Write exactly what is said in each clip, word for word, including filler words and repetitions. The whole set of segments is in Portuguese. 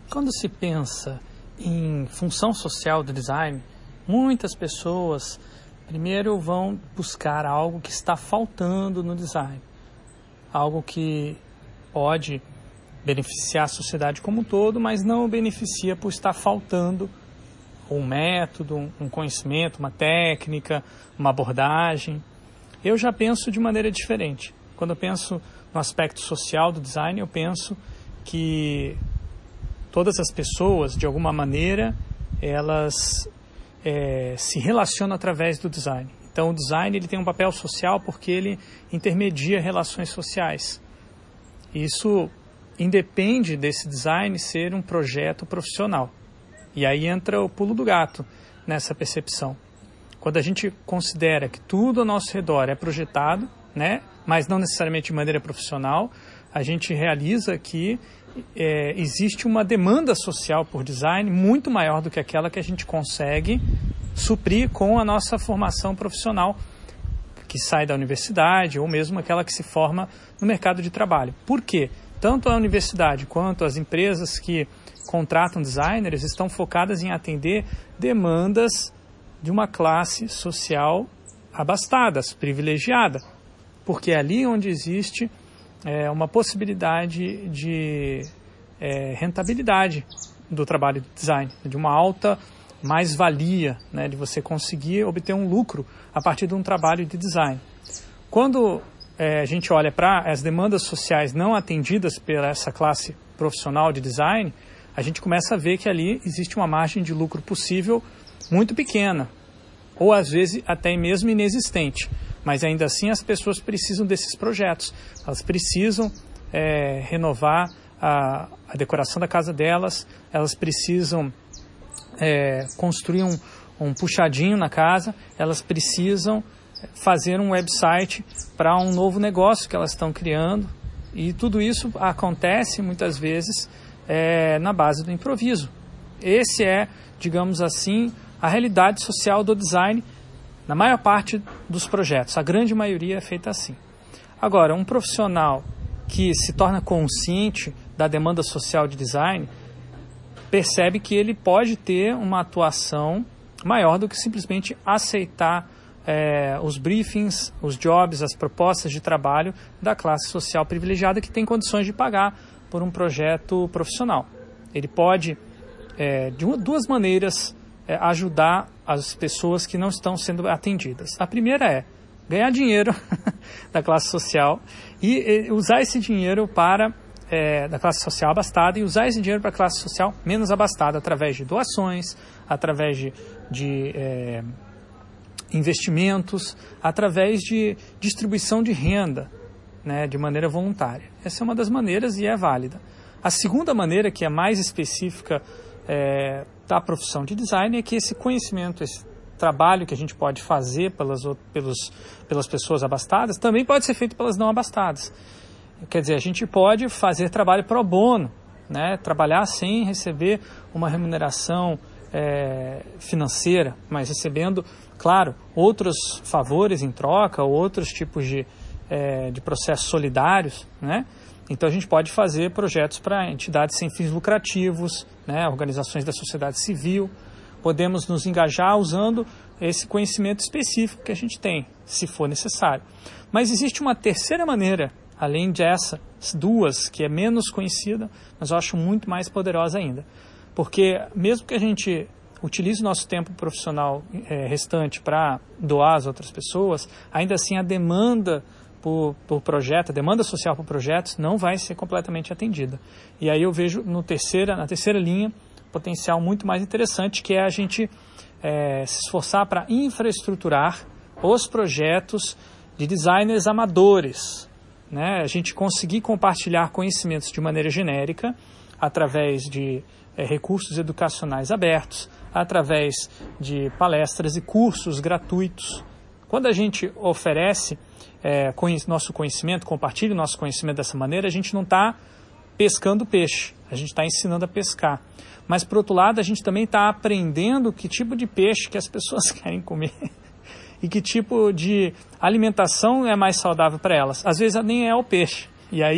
Quando se pensa em função social do design, muitas pessoas primeiro vão buscar algo que está faltando no design, algo que pode beneficiar a sociedade como um todo, mas não beneficia por estar faltando um método, um conhecimento, uma técnica, uma abordagem. Eu já penso de maneira diferente. Quando eu penso no aspecto social do design, eu penso que todas as pessoas, de alguma maneira, elas é, se relacionam através do design. Então, o design ele tem um papel social porque ele intermedia relações sociais. Isso independe desse design ser um projeto profissional. E aí entra o pulo do gato nessa percepção. Quando a gente considera que tudo ao nosso redor é projetado, né, mas não necessariamente de maneira profissional, a gente realiza que é, existe uma demanda social por design muito maior do que aquela que a gente consegue suprir com a nossa formação profissional que sai da universidade ou mesmo aquela que se forma no mercado de trabalho. Por quê? Tanto a universidade quanto as empresas que contratam designers estão focadas em atender demandas de uma classe social abastada, privilegiada, porque é ali onde existe é, uma possibilidade de é, rentabilidade do trabalho de design, de uma alta mais-valia, né, de você conseguir obter um lucro a partir de um trabalho de design. Quando é, a gente olha para as demandas sociais não atendidas pela essa classe profissional de design, a gente começa a ver que ali existe uma margem de lucro possível muito pequena, ou às vezes até mesmo inexistente. Mas ainda assim as pessoas precisam desses projetos. Elas precisam é, renovar a, a decoração da casa delas, elas precisam é, construir um, um puxadinho na casa, elas precisam fazer um website para um novo negócio que elas estão criando. E tudo isso acontece muitas vezes é, na base do improviso. Esse é, digamos assim, a realidade social do design na maior parte dos projetos. A grande maioria é feita assim. Agora, um profissional que se torna consciente da demanda social de design percebe que ele pode ter uma atuação maior do que simplesmente aceitar é, os briefings, os jobs, as propostas de trabalho da classe social privilegiada que tem condições de pagar por um projeto profissional. Ele pode, é, de uma, duas maneiras, é, ajudar as pessoas que não estão sendo atendidas. A primeira é ganhar dinheiro da classe social e, e usar esse dinheiro para, é, da classe social abastada e usar esse dinheiro para a classe social menos abastada através de doações, através de, de é, investimentos, através de distribuição de renda, né, de maneira voluntária. Essa é uma das maneiras e é válida. A segunda maneira, que é mais específica é, da profissão de design, é que esse conhecimento, esse trabalho que a gente pode fazer pelas, pelos, pelas pessoas abastadas, também pode ser feito pelas não abastadas. Quer dizer, a gente pode fazer trabalho pro bono, né, trabalhar sem receber uma remuneração é, financeira, mas recebendo, claro, outros favores em troca, outros tipos de É, de processos solidários, né? Então a gente pode fazer projetos para entidades sem fins lucrativos, né? Organizações da sociedade civil. Podemos nos engajar usando esse conhecimento específico que a gente tem, se for necessário. Mas existe uma terceira maneira, além dessas duas, que é menos conhecida, mas eu acho muito mais poderosa ainda. Porque mesmo que a gente utilize o nosso tempo profissional é, restante para doar às outras pessoas, ainda assim a demanda Por, por projeto, a demanda social por projetos não vai ser completamente atendida. E aí eu vejo no terceira, na terceira linha potencial muito mais interessante, que é a gente é, se esforçar para infraestruturar os projetos de designers amadores, né? A gente conseguir compartilhar conhecimentos de maneira genérica através de é, recursos educacionais abertos, através de palestras e cursos gratuitos. Quando a gente oferece é, nosso conhecimento, compartilha o nosso conhecimento dessa maneira, a gente não está pescando peixe, a gente está ensinando a pescar. Mas, por outro lado, a gente também está aprendendo que tipo de peixe que as pessoas querem comer e que tipo de alimentação é mais saudável para elas. Às vezes nem é o peixe. E aí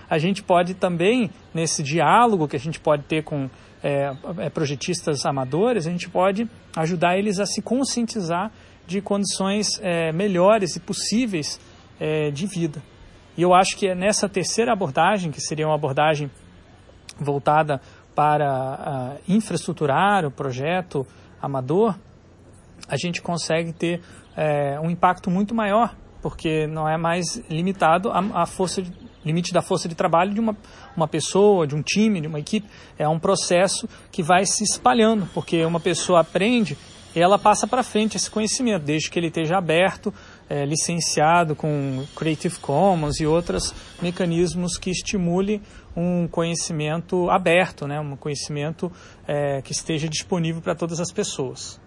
a gente pode também, nesse diálogo que a gente pode ter com é, é, projetistas amadores, a gente pode ajudar eles a se conscientizar de condições é, melhores e possíveis é, de vida. E eu acho que é nessa terceira abordagem, que seria uma abordagem voltada para uh, infraestruturar o projeto amador, a gente consegue ter é, um impacto muito maior, porque não é mais limitado à, à força de, limite da força de trabalho de uma, uma pessoa, de um time, de uma equipe. É um processo que vai se espalhando, porque uma pessoa aprende e ela passa para frente esse conhecimento, desde que ele esteja aberto, é, licenciado com Creative Commons e outros mecanismos que estimule um conhecimento aberto, né, um conhecimento é, que esteja disponível para todas as pessoas.